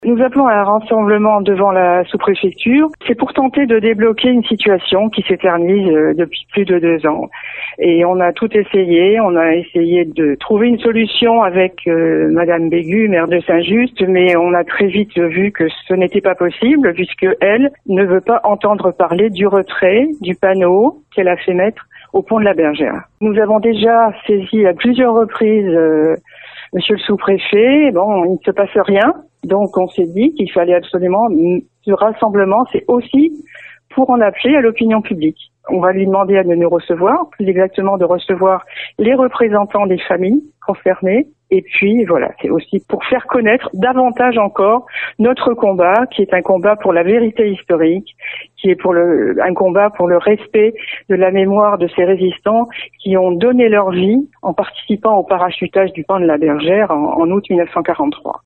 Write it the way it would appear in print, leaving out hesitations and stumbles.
Nous appelons à un rassemblement devant la sous-préfecture. C'est pour tenter de débloquer une situation qui s'éternise depuis plus de 2 ans. Et on a tout essayé. On a essayé de trouver une solution avec Madame Bégu, maire de Saint-Just, mais on a très vite vu que ce n'était pas possible puisque elle ne veut pas entendre parler du retrait du panneau qu'elle a fait mettre au pont de la Bergère. Nous avons déjà saisi à plusieurs reprises Monsieur le sous-préfet. Bon, il ne se passe rien. Donc on s'est dit qu'il fallait absolument, ce rassemblement, c'est aussi pour en appeler à l'opinion publique. On va lui demander de nous recevoir, plus exactement de recevoir les représentants des familles concernées. Et puis voilà, c'est aussi pour faire connaître davantage encore notre combat, qui est un combat pour la vérité historique, qui est un combat pour le respect de la mémoire de ces résistants qui ont donné leur vie en participant au parachutage du pont de la Bergère en août 1943.